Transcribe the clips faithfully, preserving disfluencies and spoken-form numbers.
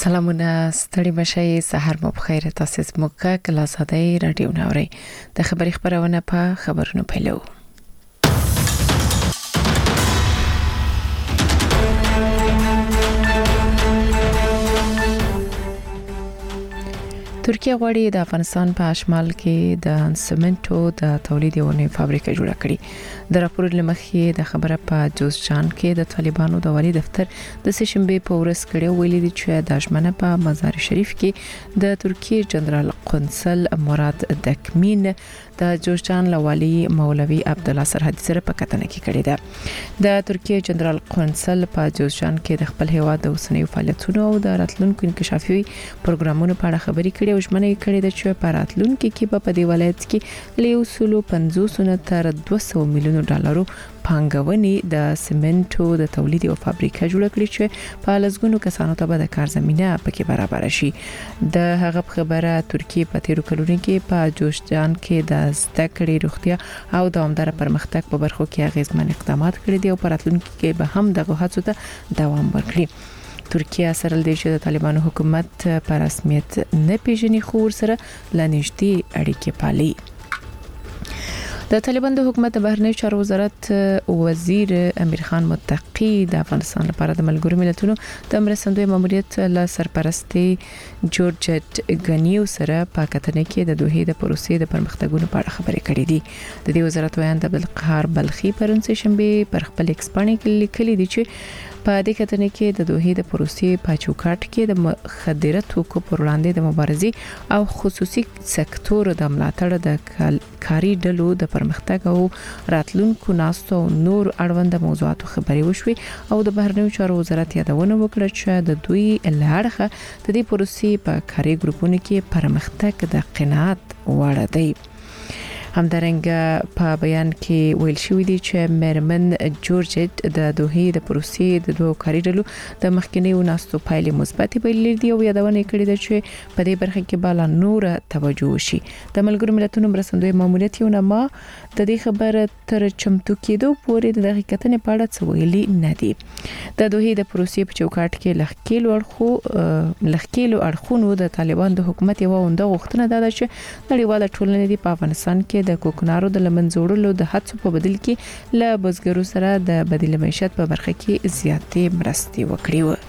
سلامونه ستړي مشي سحر مو بخیر تاسو زموږه کلاس هداي رادیو نوري د خبري خبرونه په خبرونو پیلو ترکیه غواړي د افغانستان په شمال کې د سمنټو د تولید یو نوې فابریکه جوړه کړي د راپور لمخې د خبره په جوزجان کې د طالبانو د والی دفتر د سشنبه په ورځ کړي ویلي دي چې د اشمنه په مزار شریف کې د ترکیه جنرال قونسل مراد دکمین د جوزجان لوالي مولوي عبد الله سرحدي سره په کتنه کې کړي ده د ترکیه جنرال قونسل په جوزجان کې د خپل هیواد د اوسنیو فعالیتونو او د راتلونکو انکشافي پروګرامونو په اړه خبري کړي او ژمنه کړې ده چې په راتلونکو کې په دې ولایت کې له یو سل پنځوس نه تر دوه سوه میلیون ډالرو پانګونې د سمنټو د تولید او فابریکه جوړ کړي چې په لږونو کسانو ته به د کار زمينه پکې برابر شي د هغه خبره ترکیه په تیرو کلونو کې په جوزجان کې د زده کړې روغتیا او دوامدار پرمختګ په برخو کې اغیزمن اقدامات کړي دي او په راتلونکو کې به هم دغه هڅو ته دوام ورکړي ترکیه سره د شې د طالبانو حکومت پر رسمیت نه پیژني خو سره لنیشتي اړیکې پالي د طالبان د حکومت بهرنی چارو وزارت وزیر امیر خان متقی د افغانستان لپاره د ملګرو ملتونو د مرستندوی ماموریت له سرپرستی جورج غنیو سره په کتنه کې د دوه د پروسې د پرمختګونو په اړه خبرې کړې دي د دې وزارت ویان د عبدالقهار بلخي پرونسې شنبه پر خپل ایکسپانې کې لیکلي دي چې په دې کتنه کې د دوه د پروسې په چوکاټ کې د مخدره توکو پر وړاندې د مبارزې او خصوصي سکتور د ملاتړ د کاري ډلو د پرمختګ او راتلونکو ناستو نور اړوند موضوعاتو خبرې وشوي او د بهرنیو چارو وزارت یادونه وکړه چې د دوی لړخه د دې پروسې په کاري ګروپونو کې پرمختګ د قناعت وړ دی همدارنګه په بیان کې ویل شوی دی چې مرمن جورج د دوه د پروسې د دوه کاري ډلو د مخکنیو ناستو پایلې مثبت بلل دي او یادونه کړې ده چې په دې برخه کې بالا نور توجه وشي د ملګرو ملتونو مرستندوی ماموریت یو نما د دې خبره تر چمتو کېدو پورې د حقیقتنه په اړه څه ویلي نه دي د دوه د پروسې په چوکاټ کې لخکیلو اړخو لخکیلو اړخونو د طالبان د حکومت یو وند غوښتنه ده چې نړیواله ټولنه د افغانستان کې د کوکنارو د لمنځوړلو د هڅو په بدل کې له بزګرو سره د بدیل معیشت په برخه کې زیاتې مرستې وکړي و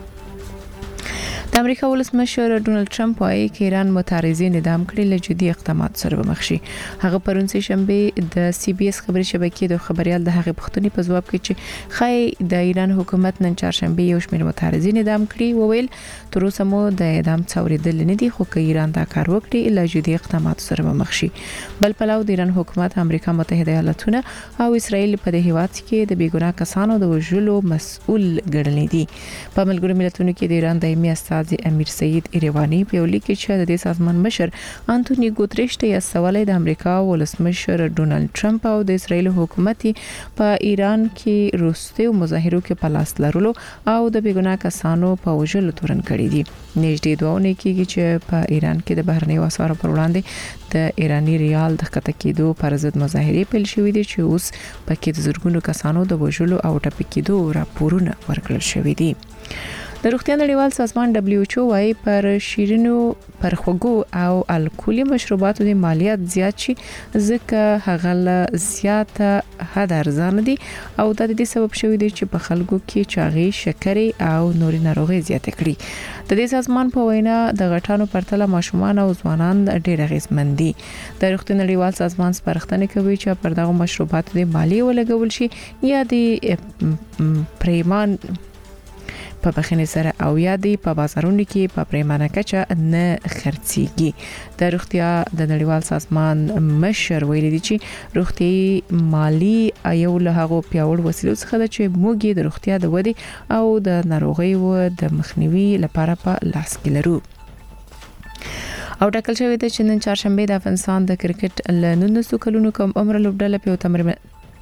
د امریکا ولسمشر ډونالد ټرمپ وايي چې ایران متعارضین اعدام کړي له جدي اقدامات سره مخ شي هغه پرونسې شنبه د سی بي اس خبري شبکې د خبريال د هغه پښتوني په ځواب کې چې خای د ایران حکومت نن چهارشنبه یو شمېر متعارضین اعدام کړي وویل تر اوسه مو د اعدام څوریدل نه دي خو که ایران دا کار وکړي له جدي اقدامات سره مخ شي بل پلاو د ایران حکومت امریکا متحده ایالاتونه او اسرائیل په دې هیواد کې د بیګناه کسانو د وژلو مسؤل ګڼل دي په ملګرو ملتونو کې د ایران دایمي استاد امیر سعید ایروانی په ویلي کې چې د دې سازمان مشر انټونی ګوتریش ته یې د امریکا ولسمشر ډونالد ټرمپ او د اسرائیل حکومت په ایران کې روسي مظاهرو کې پلاس لرلو او د بیګناه کسانو په وژلو تورن کړی دي نږدې دوه کېږي چې په ایران کې د بهرنی وسارو پر وړاندې د ایرانی ریال د خطا کېدو پر ضد مظاهره پیل شوې دي چې اوس پکې د زورګونو کسانو د وژلو او ټپي کېدو راپورونه ورکړل شوې دي د روغتیا نړیوال سازمان دبليو ایچ او وايي پر شیرینو پر خوږو او الکولي مشروباتو د مالیات زیات شي ځکه هغه له زیاته حد ارزان دي او د دې سبب شوی دی چې په خلکو کې چاغي شکرې او نوري ناروغي زیات کړي د دې سازمان په وینا د غټانو پرتله ماشومان او ځوانان ډېر اغیزمن دي د روغتیا نړیوال سازمان سپارښتنه کوي چې پر دغه مشروباتو د مالیه ولګول شي یا د پریمان په بخښنې سره او یادي په بازارونو کې په پریمانه کچه نه خرڅيږي د روغتیا د نړیوال سازمان مشر ویلي دي چې روغتي مالی یو له هغه پیاوړ وسیلو څخه ده چې موږ د روغتیا د ودی او د ناروغیو د مخنیوي لپاره په لاس کې لرو او ټاکل شوی دی چې نن چهارشنبه د افغانستان د کرکټ له نولسو کلونو کم عمر لوبډله په تمرین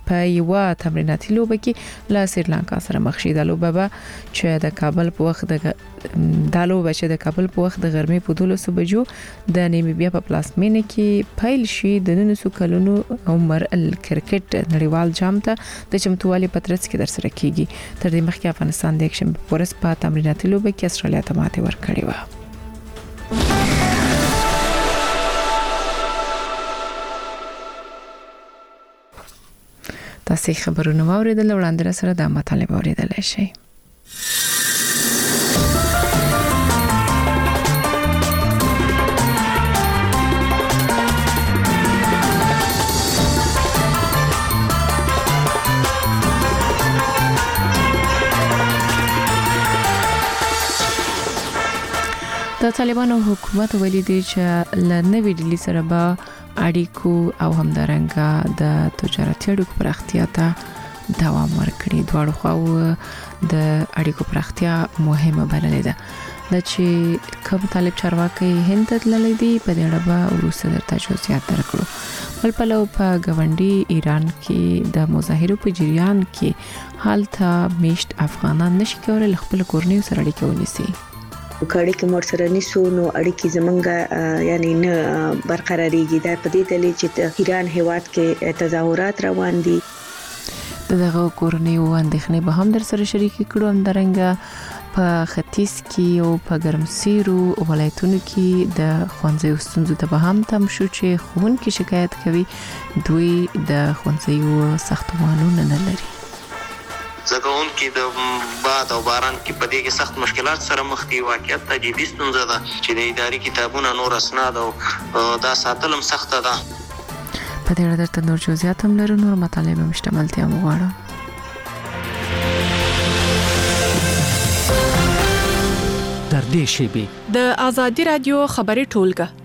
په یو تمریناتي لوبه کې له سریلانکا سره مخ شي. د لوبه به چې د کابل په وخت د د لوبه چې د کابل په وخت د غرمې په دولسو بجو د نیمیبیا په پلاسمینه کې پیل شي. د نن څو کلونو عمر الکرکټ نړیوال جام ته د چمتووالي په ترڅ کې در سره کیږي. تر دې مخکې افغانستان د یکشنبه په ورځ په تمریناتي لوبه کې استرالیا ته ماتې ورکړې و. تاسو خبرونه واوریدل، وړاندې سره د مطالب اوریدل شي. د طالبانو حکومت ویلي دی چې لنوي ډیلی سره به اړیکو او همدارنګه د تجارتي اړیکو پراختیا ته دوام ورکړي. دواړو خواو د اړیکو پراختیا مهمه بللې ده. د چې کوم طالب چارواکي هند ته تللی دی په دې اړه به وروسته درته جزئیات درکړو. بل پلو په غونډي ایران کې د مظاهرو په جریان کې حالت میشت افغانان نشي کولای خپل کورنۍ سره اړیکه ونیسي. کړي کې مور سره نیسو نو اړیکې زمونږه یعنی نه برقراريږي. دا په دې دلیل چې ایران هیواد کې تظاهرات روان دي. دغه کورنۍ و اندېښنې به هم در سره شریک کړو. هم درنګه په ختیځ کې او په ګرمسیرو ولایتونو کې د خوندزیو ستونزو ته به هم تم شو چې ښوونکي شکایت کوي دوی د خوندزیو ساختمانونه نه لري. زګون کې د باد او باران کې په دې کې سخت مشکلات سره مخ دي. واقعیت ته جدي ستونزه ده چې د اداري کتابونو نور اسناد او دا ساتلم سخت ده. په دې اړه درته نور جزئیات هم لرو. نور مطالب مشتملتیا مغواړم. در دې شیبه د آزادي رادیو خبري ټولګه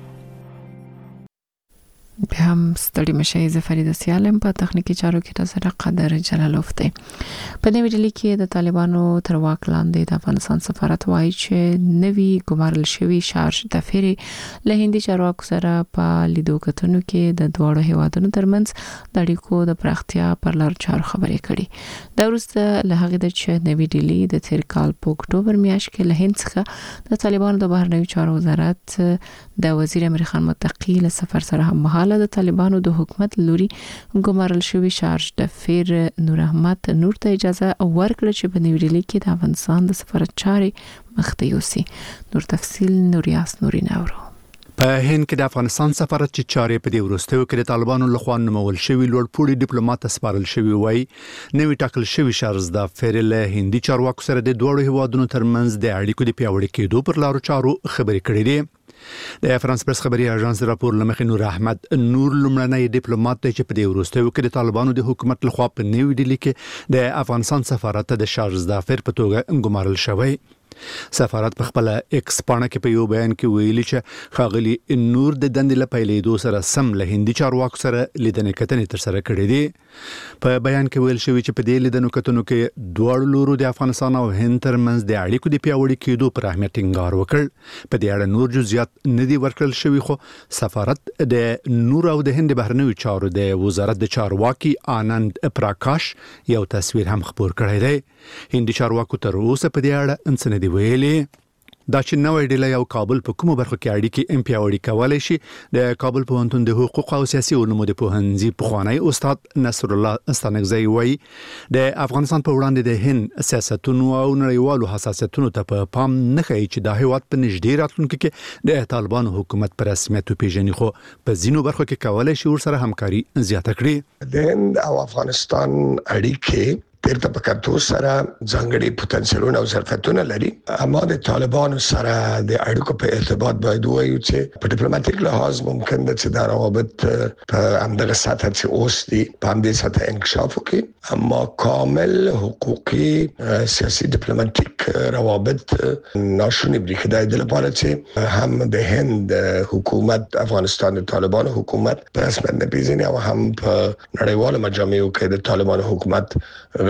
به هم ستړي مشه. زه فرید سیالم په تخنیکی چارو کې تاسو قدر جلالوف دی. په دې ویډیو کې د طالبانو تر واک لاندې د افغانستان سفارت وایي چې نوی ګمارل شوی شارژ د فری له هندي چارواکو سره په لیدو کتنو کې د دوړو هیوادونو ترمنځ د اړیکو د پراختیا پر لار چارو خبرې کړي. دا وروسته له هغه د چې نوی ډیلی د تیر کال په اکتوبر میاشت کې له هند څخه د طالبانو د بهرنیو چارو وزارت د وزیر امیر خان متقی له سفر سره هم مهاله د طالبانو د حکومت لوري ګمارل شوی شارژ د فیر نور احمد نور ته اجازه ورکړه چې په نیو ډیلی کې د افغانستان د سفارت چارې مخته یوسي. نور تفصیل نوریاس نوري نورو. په هند کې د افغانستان سفارت چې چارې په دې وروستیو کې د طالبانو لخوا نومول شوی لوړپوړي ډیپلوماټ سپارل شوی وای نوې ټاکل شوی شارژ د فیر له هندي چارواکو سره د دوړو هیوادونو ترمنځ د اړیکو د پیاوړي کېدو پر لارو چارو خبرې کړې دي. د فرانس پرس خبري اژانس راپور لمخې نور احمد نور لمړنی ډیپلوماټ چې په دې وروستیو کې د طالبانو د حکومت لخوا په نیو ډیلی کې د افغانستان سفارت د شارژ د فیر په توګه ګمارل شوی. سفارت په خپل ایکس پاڼه کې په یو بیان کې ویلي چې خاغلی نور د دندې لپاره لیدو سره سم له هندي چارواکو سره لیدنې کتنې تر سره کړې دي. په بیان کې ویل شوی چې په دې لیدنو کتنو کې دوه لورو د افغانستان او هند ترمنځ د اړیکو د پیاوړي کېدو پر اهمیت ټینګار وکړ. په دې اړه نور جزئیات نه دي ورکړل شوی خو سفارت د نور او د هند بهرنیو چارو د وزارت د چارواکي آنند پراکاش یو تصویر هم خبر کړی دی. هندي چارواکو تر اوسه په دې اړه انڅ نه دی ویلي. دا چې نوې ډیلی او کابل په کومو برخو کې اړیکې ام پیاوړي کولای شي. د کابل پوهنتون د حقوق او سیاسي علومو د پوهنځي پخوانی استاد نصر الله استانکزی وایي د افغانستان په وړاندې د هند سیاستونو او نړیوالو حساسیتونو ته په پام نه کوي چې د هیواد په نږدې راتلونکو کې د طالبانو حکومت پر رسمیت پیژني خو په ځینو برخو کې کولای شي ورسره همکاري زیاته کړي. د هند او افغانستان اړیکې بیرته په کتو سره ځانګړي پوتنسیلونه او ظرفیتونه لري. اما د طالبانو سره د اړیکو په ارتباط باید وایو چې په ډیپلوماټیک لحاظ ممکن ده چې دا روابط په همدغه سطح چې اوس دي په همدې سطح انکشاف وکړي. اما کامل حقوقي سیاسي ډیپلوماټیک روابط ناشونی بریښي. دا د لپاره چې هم د هند حکومت افغانستان د طالبانو حکومت په رسمیت نه پیژني او هم په نړیوالو مجامعو کې د طالبانو حکومت غړي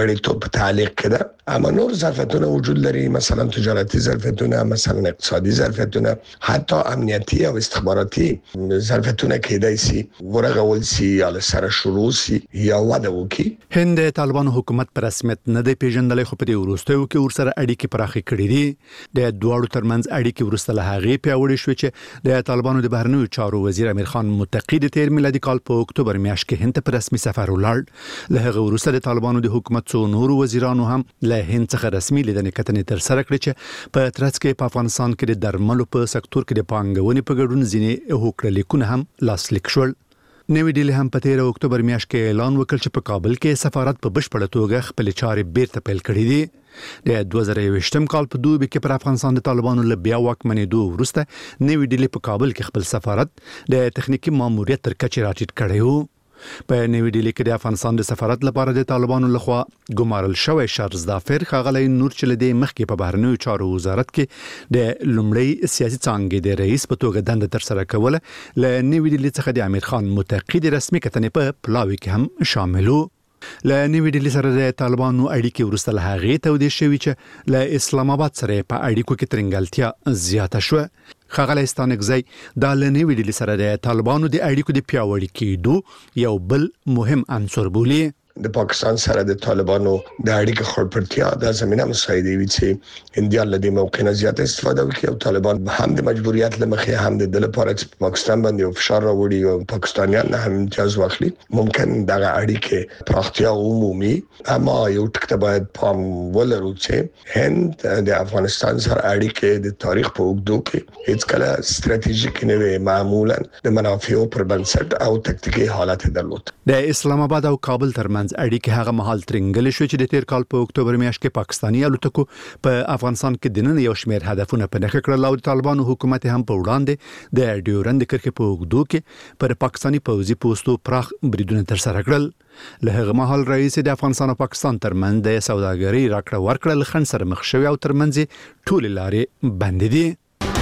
غړیتوب په تعلیق کړه. اما نور ظرفیتونه وجود لري، مثلا تجارتي ظرفیتونه، مثلا اقتصادي ظرفیتونه، حتی امنیتي او استخباراتي ظرفیتونه کېدای شي ورغول شي یا سره شروع شي یا وده وکړي. هند طالبانو حکومت پر رسمیت نه دی پیژندلای، خو په دې وروستیو کې ورسره اړیکې پراخې کړې دي. د دواړو ترمنځ اړیکې ورسته له هغې پیاوړې شوې چې د طالبانو د بهرنیو چارو وزیر امیر خان متقی د تیر میلادي کال په اکتوبر میاشت کې هند ته په رسمي سفر ولاړ. له هغه وروسته د طالبانو د حکومت څو نورو وزیرانو هم له هند څخه رسمي لیدنې کتنې تر سره کړې چې په ترڅ کې په افغانستان کې د درملو په سکتور کې د پانګونې په ګډون ځینې هوکړه لیکونه هم لاسلیک شول. نوې ډیلی هم په تیر اکتوبر میاشت کې اعلان وکړ چې په کابل کې سفارت په بشپړه توګه خپل چارې بیرته پیل کړې دي. د دوه زره یوویشتم کال په دوبي کې پر افغانستان د طالبانو له بیا واکمنېدو وروسته نوې ډیلی په کابل کې خپل سفارت د تخنیکی ماموریت تر کچې راټیټ کړی و. په نوې ډیلی کې د افغانستان د سفارت لپاره د طالبانو لخوا ګمارل شوی شارزدا فر خغلی نور چې لدی مخکې په بهرنیو چارو وزارت کې د لومړی سیاسي څانګې د رئیس په توګه دنده تر سره کوله، له نوې ډیلی څخه د امیر خان متقی د رسمي کتنې په پلاوي کې هم شامل وو. له نوې ډیلی سره د طالبانو اړیکې ورسته له هغې تودې شوې چې له اسلام آباد سره په اړیکو کې ترنګلتیا زیاته شوه. ښاغلی ستانکزی دا له نوې ډیلی سره د طالبانو د اړیکو د پیاوړي کېدو یو بل مهم عنصر بولي. د پاکستان سره د طالبانو د اړیکو خړپړتیا د زمينه مساعده وي چې هندیان له دې موقع نه زیات استفاده وکړي او طالبان هم د مجبوریت لمخې هم د دل لپاره چې پاکستان باندې فشار راوړي او پاکستانیان هم امتیاز واخلي. ممکن دغه اړیکې پراختیا عمومي، اما یو ټکټه باید پام ولرو چې هند د افغانستان سره اړیکې د تاریخ په اوږدو کې هیڅ کله ستراتیژیک نه وي، معمولا د منافعو پر بنسټ او تکتیکي حالت درلود. د اسلام آباد او کابل ترمنځ اړیکې هغه مهال ترنګل شو چې د تیر کال په اکتوبر میاشت کې پاکستاني الوتکو په افغانستان کې د نن یو شمېر هدفونه په نښه کړل او د طالبانو حکومت هم په وړاندې د ډیورند کرښې په اوږدو کې پر پاکستاني پوځي پوستو پراخ بریدونه تر سره کړل. له هغه مهال رئیس د افغانستان او پاکستان ترمنځ د سوداګرۍ راکړه ورکړه له خنډ سره مخ شوی او ترمنځ ټول لارې بندې دي.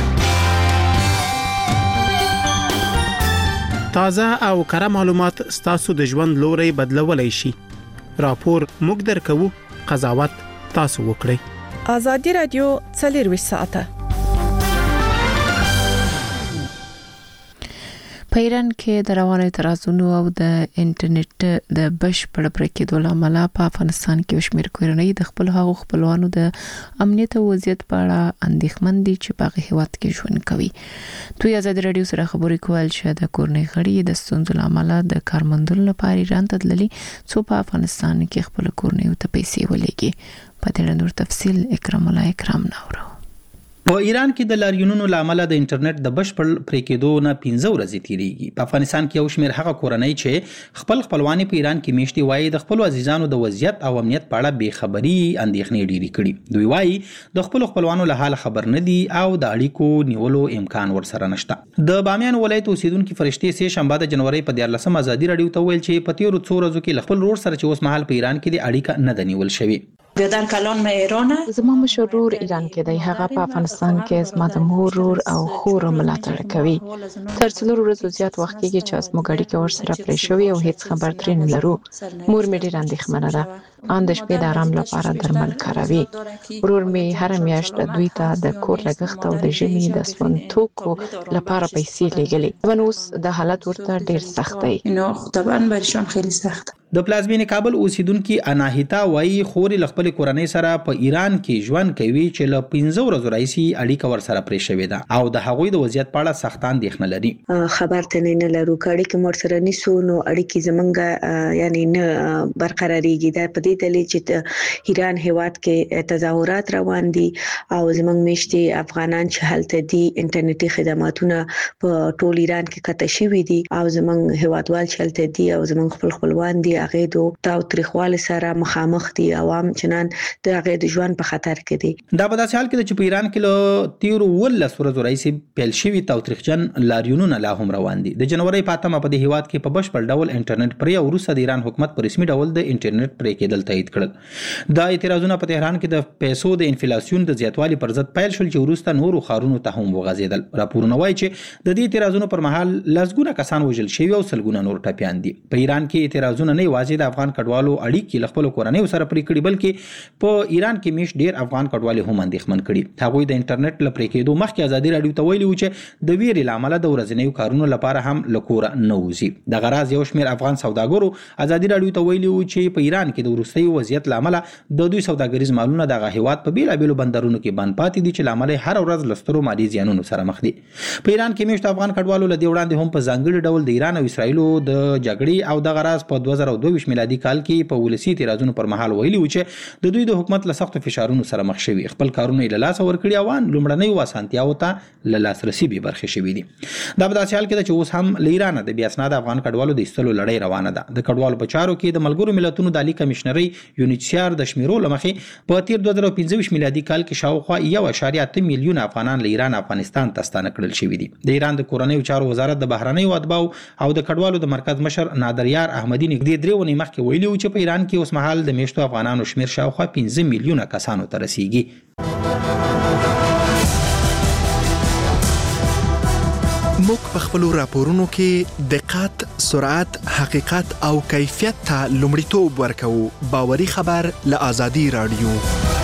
تازه او کره معلومات ستاسو د ژوند لوري بدلولای شي. راپور موږ درکو، قضاوت تاسو وکړئ. ازادي رادیو څلور ساعته په ایران کې د روانو اعتراضونو او د انټرنیټ د بشپړ پرکېدو لامل په افغانستان کې شمېر کورنۍ د خپل هغو خپلوانو د امنیت او وضعیت په اړه اندېښمن دي چې په هیواد کې ژوند کوي. دوی ازادي رادیو سره خبرې کول چې د کورنۍ غړي د ستونزو لامل د کارمندونو لپاره ایران ته تللي څو په افغانستان کې خپل کورنۍ ته پیسې ولېږي. په دې نور تفصیل اکرام الله اکرام نورو. په ایران کې د لاریونونو لامل د انټرنیټ د بشپړ پریکېدو نه پنځه ورځې تیریږي. په افغانستان کې یو شمېر هغه کورنۍ چې خپل خپلوان په ایران کې میشتي وایي د خپل عزیزانو د وضعیت او امنیت په اړه بې خبري اندېښنې ډېرې کړي. دوی وایي د خپل خپلوانو له حال خبر نه دي او د اړیکو نیولو امکان ورسره نشته. د بامیان ولایت اوسیدونکو فرشتي سه شنبه د جنوري په دیارلسم ازادي رادیو ته ویل چې په تیرو څو ورځو کې خپل رور سره چې اوس مهال په ایران کې د اړیکه نه د نیول شوی. بیادر کلان ما ایرانه زما مشرور ایران کې دی، هغه په افغانستان کې زما د مور رور او خور ملاتړ کوي. تر څلور ورځې زیات وخت کې چې زما غړي کې ورسره پرې شوی او هیڅ خبر ترې نه لرو. مور مې ډېر اندېښمنه ده، ان د شپې د آرام لپاره درمل کاروي. ورور مې هر میاشت دوی ته د کور لګښت او د ژمي د سون توکو لپاره پیسې لګلې. نو اوس د حالت ورته ډېر سخت دی. نو طبعا برشان خیلی سخت. د پلازمینې کابل اوسیدونکو اناهیتا وایي خوري خپل کورنۍ سره په ایران کې ژوند کوي چې له پنځه ورځې راځي اړیکه ور سره پرې شوې ده او د هغوی د وضعیت په اړه سخت اندېښنه لري. خبر ته نه لرو کړي کې مور سره نسو نو اړیکې زمونږ یعنی نه برقرارېږي. دا په دې دلیل چې ایران هیواد کې تظاهرات روان دي او زمونږ میشتي افغانان چې هلته دي انټرنیټي خدماتونه په ټول ایران کې کته شوي دي او زمونږ هیوادوال چې هلته دي او زمونږ خپل خپلوان دي هغه دو تاو تاریخوال سره مخامخ دي عوام چنان د هغه د ژوند په خطر کې دي. دا په داسې حال کې چې په ایران کې له تیرو ولس ورځو راځي پیل شوی تاوتریخجن لاریونونه لا هم روان دي. د جنوري په اتمه په دې هیواد کې په بشپړ ډول انټرنیټ پرې او روسه د ایران حکومت په رسمي ډول د انټرنیټ پرې کېدل تایید کړل. دا اعتراضونه په تهران کې د پیسو د انفلیسیون د زیاتوالي پر ضد پیل شول چې روسته نورو خارونو ته هم وغځیدل. راپورونه وایي چې د دې اعتراضونو پر مهال لسګونه کسان وژل شوي او سلګونه نور ټپيان دي. په ایران کې اعتراضونه نه نه یوازې د افغان کډوالو اړیکې له خپل کورنۍ سره پرې کړي بلکې په ایران کې میش ډیر افغان کډوالو هم اندېښمن کړي. هغوی د انټرنیټ له پرې کېدو مخکې ازادي راډیو ته ویلي و چې د ویرې له امله د ورځنیو کارونو لپاره هم له کوره نه وځي. د غراض یو شمېر افغان سوداګرو ازادي راډیو ته ویلي و چې په ایران کې د وروستي وضعیت له امله د دوی سوداګریز مالونه دغه هیواد په بیلابېلو بندرونو کې بند پاتې دي چې له امله هر ورځ له سترو مالي زیانونو سره مخ دي. په ایران کې میشت افغان کډوالو له دې وړاندې هم په ځانګړي ډول د ایران او اسرایلو د جګړې او د غراض په دوه زره دوه ویشت میلادي کال کې په ولسی اعتراضونو پر مهال ویلي و چې د دوی د حکومت له سختو فشارونو سره مخ شوي، خپل کارونه یې له لاسه ورکړي او ان لومړنۍ واسانتیاو ته له لاسرسي به برخې شوي دي. دا په داسې حال کې ده چې اوس هم له ایران د بې اسناده افغان کډوالو د ایستلو لړۍ روانه ده. د کډوالو په چارو کې د ملګرو ملتونو د عالی کمشنري یونیچیار د شمیرو له مخې په تیر دوه زره پنځه ویشت میلادي کال کې شاوخوا یو اعشاریه اته میلیون افغانان له ایران افغانستان ته ستانه کړل شوي دي. د ایران د کورنیو چارو وزارت د بهرنیو اتباعو او د کډوالو د مرکز مشر نادر یار احمدی نږدې درې ونې مخکې ویلي و چې په ایران کې اوس مهال د میشتو افغانانو شمیر شاوخوا پنځه میلیونه کسانو ته رسیږي. موږ په خپلو راپورونو کې دقت، سرعت، حقیقت او کیفیت ته لومړیتوب ورکوو. باوري خبر له آزادي راډیو.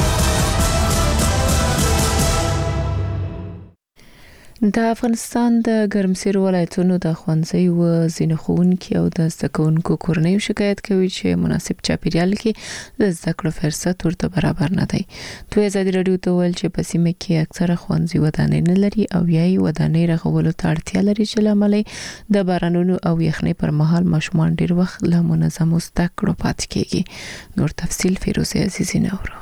د افغانستان د ګرمسیر ولایتونو د ښوونځیو ځینې ښوونکي او د زده کوونکو کورنیو شکایت کوي چې مناسب چاپیریال کې د زده کړو فرصت ورته برابر نه دی. دوی ازادي راډیو ته ویل چې په سیمه کې اکثره ښوونځي ودانۍ نه لري او یا یې ودانۍ رغولو ته اړتیا لري چې له امله د بارانونو او یخنۍ پر مهال ماشومان ډیر وخت له منظمو زده کړو پاتې کیږي. نور تفصیل فیروزه عزیزی نورو.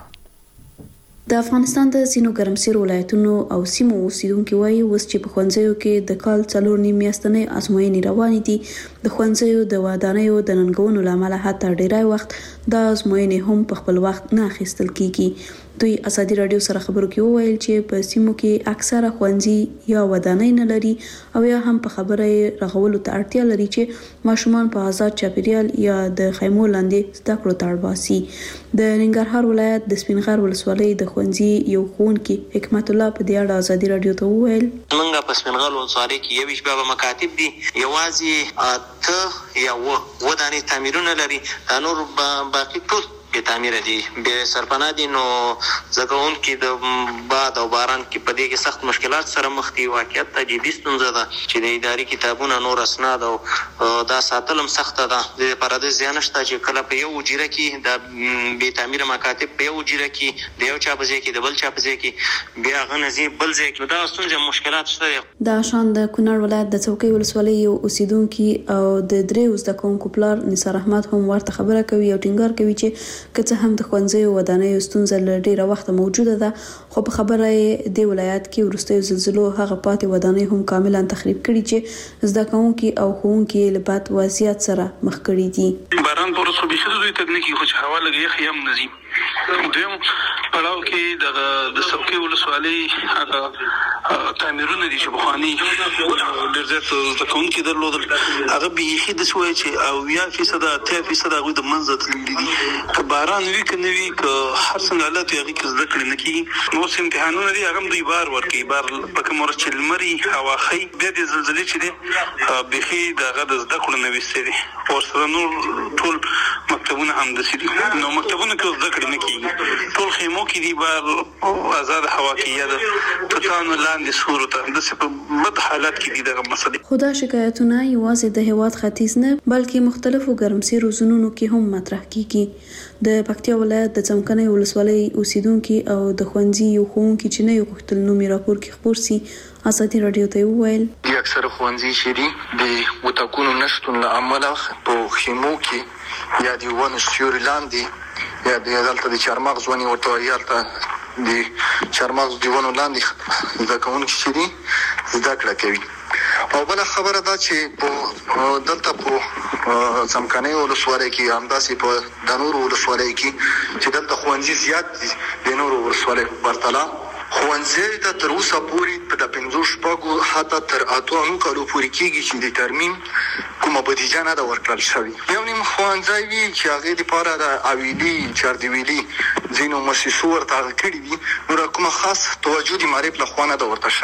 د افغانستان د ځینو ګرمسیر ولایتونو او سیمو اوسیدونکو وایي اوس چې په ښوونځیو کې د کال څلور نیم میاشتنۍ ازموینې روانې دي. د ښوونځیو د ودانیو د ننګونو له امله حتی ډیری وخت د ازموینې هم په خپل وخت نه اخیستل کیږي. دوی ازادي راډیو سره خبرو کې وویل چې په سیمو کې اکثره ښوونځي یا ودانۍ نه لري او یا هم په خبره رغولو ته اړتیا لري چې ماشومان په آزاد چاپیریال یا د خیمو لاندې زده کړو ته اړ باسي. د ننګرهار ولایت د سپینغر ولسوالۍ د ښوونځي یو ښوونکي حکمت الله په دې اړه ازادي راډیو ته وویل موږ په سپینغر ولسوالۍ کې یو شپه مکاتب دي یوازې اته یا و ودانۍ تعمیرونه لري، نور باقي ټول به تعمیر دي به سرپناه دي. نو زګون کې د باد او باران کې په دې کې سخت مشکلات سره مخ دي. واقعیت ته جدي ستونزه ده چې د اداري کتابونو نور اسناد او دا ساتلم سخت ده. د پرده زیان شته چې کله په یو جیره کې د به تعمیر مکاتب په یو جیره کې د یو چا په ځای کې د بل چا په ځای کې بیا غنځي بل ځای کې دا ستونزه مشکلات شته. د شان د کونړ ولایت د څوکۍ ولسوالۍ یو اوسیدونکو او د درې زده کوونکو پلار نثار احمد هم ورته خبره کوي او ټینګار کوي چې که څه هم د ښوونځیو ودانیو ستونزه له ډیره وخته موجوده ده، خو په خبره یې د ولایت کې وروستیو زلزلو هغه پاتې ودانۍ هم کاملا تخریب کړي چې زده کوونکي او ښوونکي له بد وضعیت سره مخ کړي دي. باران پر ورځ به شته دوی تکنیکی خو چې هوا لګي خیم نزي دویم پړاو کې د د څوکۍ ولسوالۍ هغه تعمیرونه دي چې بخواني ډېر زیات د کوونکي درلودل هغه به د سوي چې او یا فیصد ته فیصد هغه د منځ تللی دي. که باران وی کنه وی که هر څنګه حالت یې کې زده کړل نه کی نو سم امتحانونه دي هغه دوی بار ورکی بار په کوم ورځ چې لمري هوا خي د دې زلزلې چې دي به دغه د زده کړل نه وستري او سره نور ټول مکتبونه هم د سړي نو مکتبونه کې زده کړل نه کی ټول خیمو کې دي بار آزاد هوا کې یا د تکانو لاندې صورت د څه په بد حالت کې دي دغه مسلې. خدا شکایتونه یوازې د هواد ختیځ نه بلکې مختلفو ګرمسیرو زونونو کې هم مطرح کیږي. د پکتیا ولایت د څمکني ولسوالۍ اوسیدونکو او د ښوونځي یو ښوونکي چې نه یو غوښتل نومي راپور کې خبر سي ازادي راډیو ته وویل د اکثر ښوونځي شری د وټاکونو نشټون له امله په خیمو کې یا د ون سیوري لاندې یا د دلته د چارمغز ونی ورته یالته د چارمغز دیونو لاندې د کوونکي شری زده کړه کوي. او بل خبره دا چې په دلته په څمکني ولسوالۍ کې همداسې په د نورو ولسوالۍ کې چې دلته ښوونځي زیات دي د نورو ولسوالۍ پرتله ښوونځي ته تر اوسه پورې په د پنځو شپږو حتی تر اتو نو کالو پورې کېږي چې د ترمیم کومه بودیجه نه ده ورکړل شوې. یو نیم ښوونځی وي چې هغې دپاره د اویلي چاردویلي ځینو مؤسسو ورته هغه کړي دي نور کومه خاص توجه د معرف له خوا نه ده ورته شوې.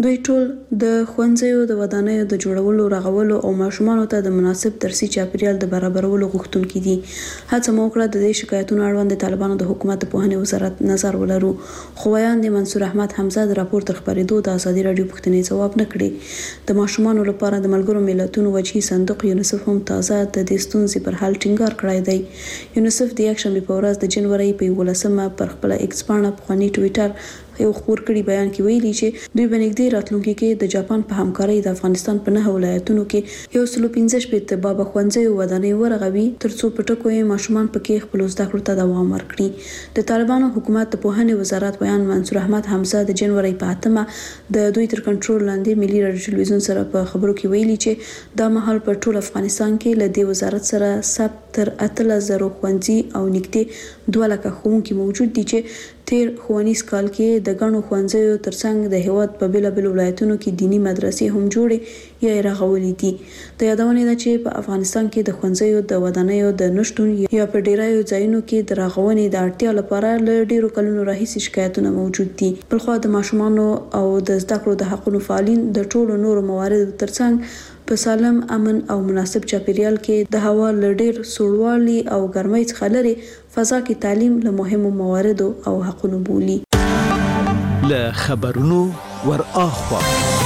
دوی ټول د ښوونځیو د ودانیو د جوړولو رغولو او ماشومانو ته د مناسب درسي چاپیریال د برابرولو غوښتونکي دي. هڅه مو وکړه د دې شکایتونو اړوند د طالبانو د حکومت د پوهنې وزارت نظر ولرو، خو ویاند منصور احمد حمزه د راپور تر خبرېدو د ازادي راډیو پوښتنې ځواب نه کړي. د ماشومانو لپاره د ملګرو ملتونو وجهي صندوق یونیسف هم تازه د دې ستونزې پر حل ټینګار کړی دی. یونیسف د یکشنبې په ورځ د جنوري په یولسمه پر خپل ایکس پاڼه پخوانی ټویټر یو خبر کړي بیان کې ویلي چې دوی بنګدي راتلونکي کې د جاپان په همکارۍ د افغانستان په نه ولایتونو کې یو سل پنځه شپږ بابا ښوونځي ودانۍ ورغوي ترڅو په ټکو یې ماشومان پکې خپل زده کړو ته دوام ورکړي. د طالبانو حکومت د پوهنې وزارت ویان منصور احمد حمزه د جنوري په اتمه د دوی تر کنټرول لاندې ملي رادیو ټلویزیون سره په خبرو کې ویلي چې دا مهال په ټول افغانستان کې له دې وزارت سره ثبت تر اتلس زره ښوونځي او نږدې دوه لکه ښوونکي موجود دي چې تیر ښوونیز کال کې د ګڼو ښوونځیو ترڅنګ د هیواد په بیلابیلو ولایتونو کې دینی مدرسې هم جوړې یا رغولې دي. د یادونې ده چې په افغانستان کې د ښوونځیو د ودانیو د نشټون یا په ډیرایو ځایونو کې د رغونې د اړتیا لپاره له ډیرو کلونو راهیسې شکایتونه موجود دي. بلخو د ماشومانو او د زده کړو د حقوقو فعالین د ټولو نورو مواردو ترڅنګ په سالم، امن او مناسب چاپیریال کې د هوا له ډیر سوړوالي او ګرمۍ څخه لري فضا کې تعلیم له مهمو مواردو او حقونو بولي. له خبرونو ور اخوا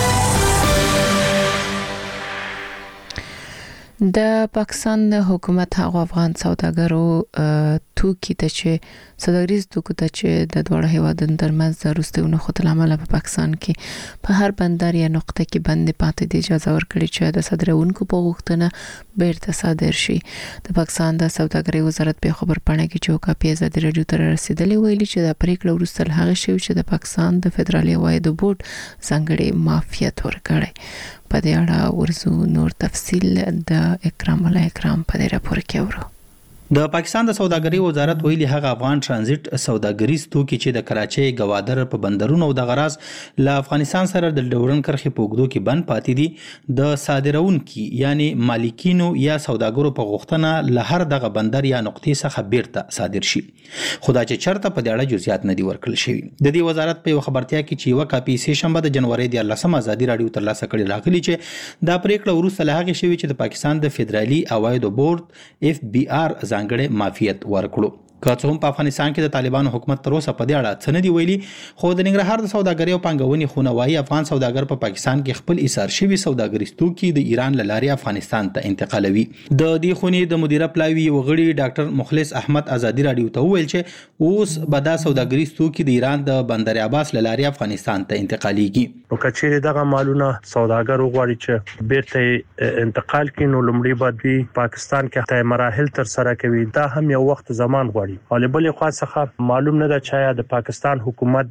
د پاکستان د حکومت هغه افغان سوداګرو توکي ته چې سوداګریز توکو ته چې د دوه هیوادونو ترمنځ د وروستیو خطر عمل په پاکستان کې په هر بندر یا نقطه کې بند پاتې دي اجازه ورکړي چې د صادرونکو په غوښتنه بیرته صادر شي. د پاکستان د سوداګرۍ وزارت په خبر پاڼه کې چې کاپی ازادي راډیو ته رسیدلې ویلي چې د پریکړه وروسته هغه شی چې د پاکستان د فدرالي عوایدو بورډ ځانګړي معافیت ورکړي. په دې اړه ورزو نور تفصیل د اکرام الله اکرام په راپور کې ورو. د پاکستان د سوداګرۍ وزارت ویلي هغه افغان ترانزیت سوداګریز توکي چې د کراچۍ گوادر په بندرونو او د غراز له افغانستان سره د ډورن کرخې په اوږدو کې بند پاتې دي د صادرونکو یعنی مالکینو یا سوداګرو په غوښتنه له هر دغه بندر یا نقطې څخه بیرته صادر شي. خدا چې چرته په دې اړه جزئیات نه دي ورکړل شوی. د دې وزارت په خبرتیا کې چې یو کاپی سه شنبه د جنوري د لسمه ازادي راډیو ترلاسه کړي راغلي چې دا پریکړه وروسته له هغه شوی چې د پاکستان د فدرالي عوایدو بورډ اف بي ار ځانګړي معافیت ورکړو. که څه هم په افغانستان کې د طالبانو حکومت تر اوسه په دې اړه څه نه دی ویلي، خو د ننګرهار د سوداګرۍ او پانګونې خونه وايي افغان سوداګر په پاکستان کې خپل ایثار شوي سوداګریز توکي د ایران له لارې افغانستان ته انتقالوي. د دې خونې د مدیره پلاوي وغړي ډاکټر مخلص احمد ازادي راډیو ته وویل چې اوس به دا سوداګریز توکي د ایران د بندر عباس له لارې افغانستان ته انتقاليږي. او کچېره دغه مالونه سوداګر وغواړي چې بیرته انتقال کړي نو لومړی باید پاکستان کې ته مراحل تر سره کوي. دا هم یو وخت زمان غواړي. غالبا خو څخه معلوم نه ده چې د پاکستان حکومت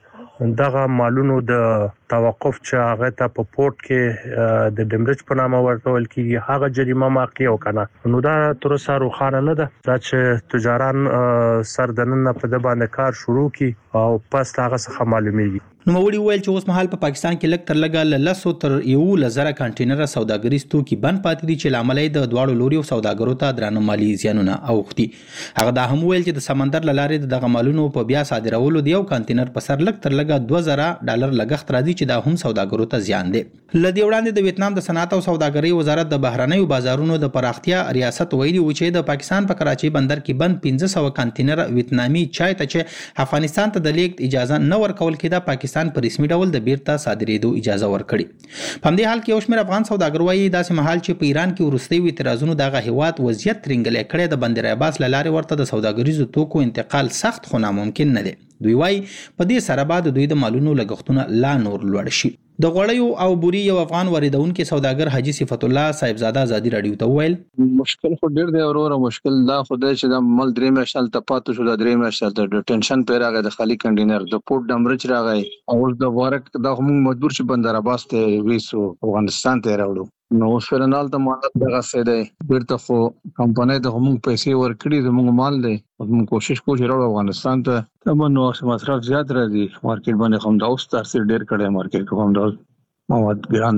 د دغه مالونو د توقف چې هغه ته په پورت کې د ډیمریج په نامه ورکول کیږي هغه جریمه ماقی او کنه نو دا تر سره روخانه نه ده چې تجاران سردنن په د باندې کار شروع کی او پس هغه څخه معلومیږي. نو موري ویل چې اوس مهال په پاکستان کې لک تر لګا لسو تر یو لزره کانټینر سوداګریز توکي بند پاتې دي چې لاملې د دواړو لوري سوداګرو ته درانه مالی زیانونه اوختي. هغه دا هم ویل چې د سمندر لارې دغه مالونو په بیا صادرولو دی یو کانټینر په سر لک تر لګا دوه زره ډالر لګښت راځي چې دا هم سوداګرو ته زیان دی. لدی وړاندې د ویتنام د صنعت او سوداګرۍ وزارت د بهرنیو بازارونو د پراختیا ریاست ویلي و چې د پاکستان په کراچۍ بندر کې بند پنځه سوه کانټینر ویتنامي چای ته چې افغانستان ته د لیږد اجازه نه ورکول کېده پاکستان په رسمي ډول د بیرته صادرېدو اجازه ورکړي. په همدې حال کې یو شمېر افغان سوداګر وایي داسې مهال چې په ایران کې وروستي اعتراضونو دغه هیواد وضعیت ترنګلې کړی د بندر عباس له لارې ورته د سوداګریزو توکو انتقال سخت خو ناممکن نه دی. دوی وایي په دې سره بعد دوی د مالونو لګښتونه لا نور لوړ شي. د غوړیو او بوري یو افغان واردونکو سوداګر حاجی صفت الله صاحبزاده ازادي راډیو ته وویل مشکل خو ډیر دی اوروره مشکل دا خدای چې د مل درې مشال ته پاتو شو د درې مشال ته د ټنشن پیراغه د خالی کنټینر د پورت ډمرچ راغی او د وارک د هم مجبور شي بندر عباس ته ویسو افغانستان ته راوړو. نو فلنال ته مال دغه څه دی بیرته خو کمپنۍ ته هم پیسې ورکړي زموږ مال دی موږ کوشش کوو چې راوړو افغانستان ته تمه نو مصرف زیات راځي مارکیټ باندې هم دا اوس تاثیر ډیر کړی مارکیټ کوم دا مواد ګران دی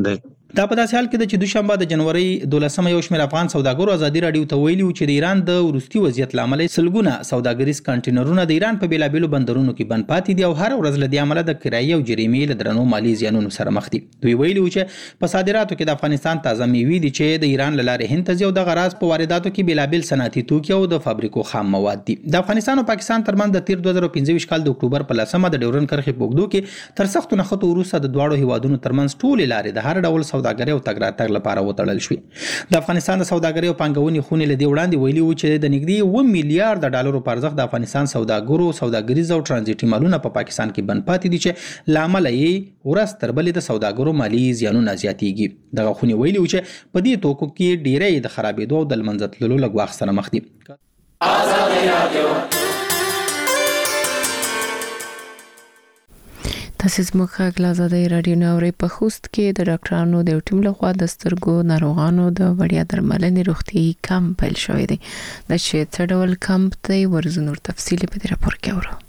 دا په داسې حال کې د چې دوشنبه د جنوري دولسمه یو شمېر افغان سوداګرو ازادي راډیو ته ویلي و چې د ایران د وروستي وضعیت لامل سلګونه سوداګریز کانټینرونه د ایران په بیلابېلو بندرونو کې بند پاتې دي او هر ورځ له دې امله د کرایي او جریمې له درنو مالي زیانونو سره مخ دي. دوی ویلي و چې په صادراتو کې د افغانستان تازه میوې دي چې د ایران له لارې هند ته ځي او د غراض په وارداتو کې بیلابېل صنعتي توکي او د فابریکو خام مواد دي. د افغانستان او پاکستان ترمنځ د تیر دوه زره پنځه کال د اکتوبر په لسمه د ډیورن کرښې په اوږدو کې تر سختو نښتو وروسته د دواړو هیوادونو ترمنځ ټولې لارې د هر ډول سوداګرۍ او تګ راتګ لپاره وتړل شوې. د افغانستان د سوداګرۍ او پانګونې خونې له دې وړاندې ویلي و چې د نږدې اوه میلیارډ ډالرو په ارزښت د افغانستان سوداګرو سوداګریز او ترانزیټي مالونه په پاکستان کې بند پاتې دي چې لامل یې ورځ تر بلې د سوداګرو مالي زیانونه زیاتېږي. دغه خونې ویلي و چې په دې توکو کې ډیری د خرابېدو او د له منځه تللو له ګواښ سره مخ دي. تاسو زموږ غږ له آزادۍ راډیو نه اورئ. په خوست کې د ډاکټرانو د یو ټیم لخوا د سترګو ناروغانو د وړیا درملنې روغتیايي کمپ پیل شوی دی. د چې څه ډول کمپ دی ورځو نور تفصیل په دې راپور کې اورو.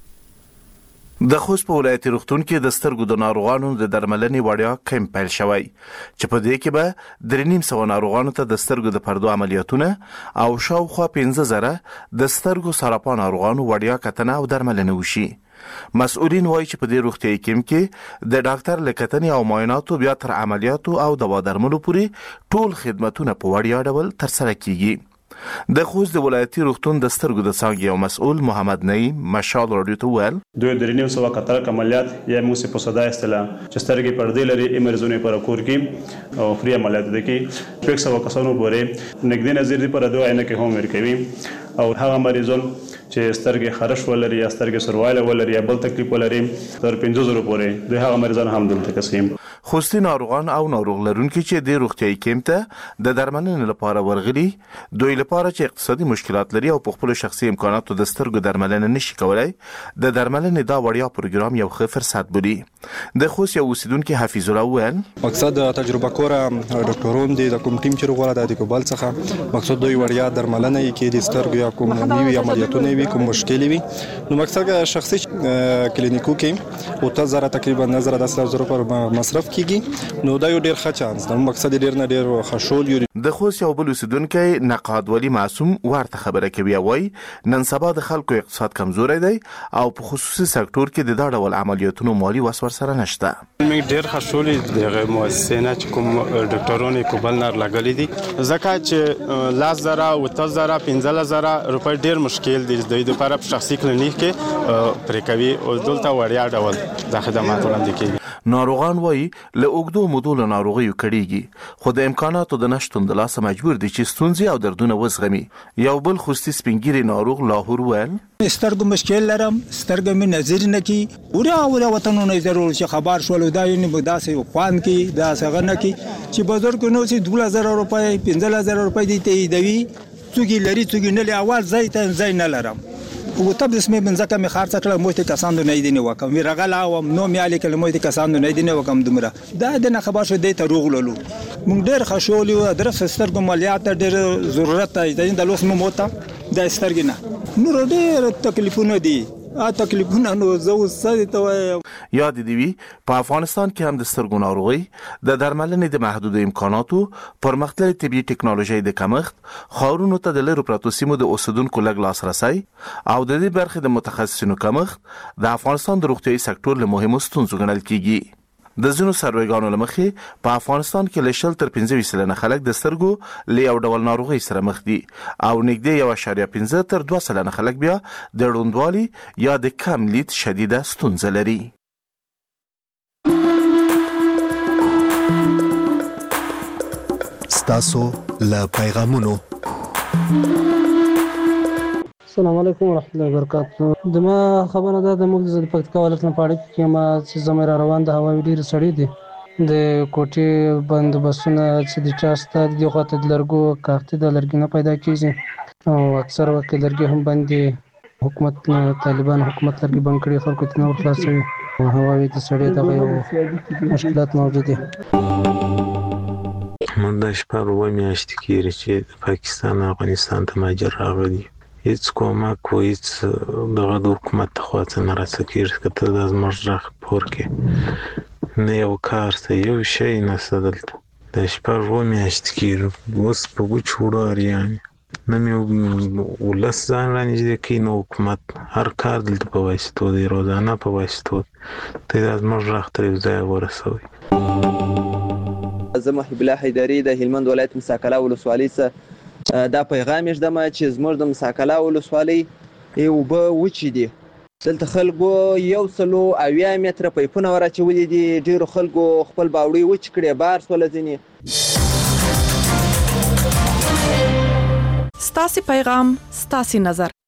د خوست په ولایتي روغتون کې د سترګو د ناروغانو د درملنې وړیا کمپ پیل شوی چې په دې کې به درې نیم سوه ناروغانو ته د سترګو د پردو عملیاتونه او شاوخوا پنځه زره د سترګو سرطان ناروغانو وړیا کتنه او درملنه وشي. مسؤلین وایي چې په دې روغتیايي کمپ کې د ډاکټر لکتنې او معایناتو بیا تر عملیاتو او دوا درملو پورې ټول خدمتونه په وړیا ډول ترسره کیږي. د خوست د ولایتي روغتون د سترګو د څانګې یو مسؤل محمد نعیم مشال راډیو ته وویل دوی درې نیم سوه کترک عملیات یا موږ په صدا اصطلاح چې سترګې پردې لري یې مریضونه پر کور کې او فری عملیات دي کې شپږ سوه کسانو پورې نږدې نظر دي پر دوه عینکې هم ورکوي او هغه مریضان چې سترګې خرش ولري یا سترګې سرواله ولري یا بل تکلیف ولري تر پنځه زره پورې دوی هغه مریضان هم دلته کسیم. خوستي ناروغان او ناروغ لرونکي چې د روغتیايي کمپ ته د درملنې لپاره ورغلي دوی لپاره چې اقتصادي مشکلات لري او په خپل شخصي امکاناتو د سترګو درملنه نشي کولای د درملنې دا وړیا پروګرام یو ښه فرصت بولي. د خوست یو اوسیدونکي حفیظ الله وویل مقصد تجربه کوره ډاکټرون دي د کوم ټیم چې وغواړي د کوبل څخه مقصد دوی وړیا درملنه کې د سترګو یا کوم نیوي عملیاتونه وي کوم مشکل وي نو مقصد شخصي کلینیکو کې او تر زره تقریبا نظر د سل زره پر مصرف کیږي نو دا یو ډیر ښه چانس ده. مقصد ډیر نه ډیر خشول یو. د خوست یو بل اوسیدونکی نقاد ولی معصوم ورته خبره کوي وای نن سبا د خلکو اقتصاد کمزوري دی او په خصوصي سکتور کې د دا ډول عملیاتونو مالی وسور سره نشته. موږ ډیر خشول دغه مؤسسه چې کوم ډاکټرونه کوبل نار لګلې دي ځکه چې لاس زره او تاسو زره پنځه زره روپۍ ډیر مشکل دي د دې لپاره په شخصي کلینیک کې پرې کوي او دلته وړیا ډول د خدمات وړاندې کوي. ناروغان وایي له اوږدو مودو له ناروغیو کړيږي خو د امکاناتو د نشتون د لاسه مجبور دي چې ستونزې او دردونه وزغمي. یو بل خوستي سپینګیري ناروغ لاهور ویل سترګو مشکل لرم سترګو مې نظر نه کی اورا اورا وطنونه ضرور چې خبر شول دا یې نه داسې خوان کی دا څنګه نه کی چې بازار کې نو چې دوه زره روپۍ پنځه زره روپۍ دي ته دوی څوګي لري څوګي نه لري اول ځای ته ځای نه لرم او تب اسمه بنځکه می خرڅ کړل مو ته کسان نه دی نه وکم وی رغلا او نو می علي کله مو ته کسان نه دی نه وکم دمره دا د نه خبر شو دی ته روغللو مونږ ډېر خوشحالي او درس سترګو مالیات ډېر ضرورت دی د لوس مو موته د سترګې نه نور ډېر تکلیفونه دي ا تکلیفونه نو زو سړی ته یاد دی وی په افغانستان کې هم د سترګو ناروغي د درملنې د محدود امکاناتو پرمختللي طبي ټکنالوژي د کمښت خاورونو ته د لرو پراتو سیمو د اوسیدونکو لږ لاسرسي او د دې برخې د متخصصینو کمښت د افغانستان د روغتیايي سکتور له مهمو ستونزو ګڼل کیږي. د ځینو سروېګانو لمخې په افغانستان کې له شل تر پنځه ویشت سلنه خلک د سترګو له یو ډول ناروغي سره مخ دي او نږدې یو اعشاریه پنځه تر دوه سلنه خلک بیا د ړوندوالي یا د کم لید شدیده ستونزه لري. ستاسو له پیغامونو السلام علیکم ورحمۃ اللہ وبرکاتہ. دما خبره ده د موږ د پکتیکا ولایت نه پاړې کې ما چې زموږ روان د هوا ډیر سړی دي د کوټې بندوبستونه چې د چاسته د غوته د لرګو کارت د لرګي نه پیدا کیږي او اکثر وخت لرګي هم باندې حکومت طالبان حکومت لرګي بند کړي خلکو ته نور خلاصوي او هوا د سړی دغه یو مشکلات موجود دي. موږ د شپږ و میاشتې کېږي چې پاکستان افغانستان ته مهاجر راغلي هیڅ کومک و هیڅ دغه د حکومت خوا څخه نه راڅکېږي که ته د زموږ غږ پور کې نه یو کار ته یو شی نشته دلته د شپږ و میاشتې کېږي اوس په وچو وړو اریان نه مې ولس ځان رانږدې کوي نو حکومت هر کار دلته په واسطو دی روزانه په واسطو ته دا زموږ غږ تر یو ځایه ورسوئ. زه محب الله حیدري د هلمند ولایت مساکله ولسوالۍ څخه دا پیغام ږدم چې زموږ د مساکله ولسوالۍ اوبه وچې دي. دلته خلکو یو سلو اویا متره پایپونه وراچولي دي. ډیرو خلکو خپل باوړي وچ کړي بار سوله ځینې. ستاسې پیغام ستاسې نظر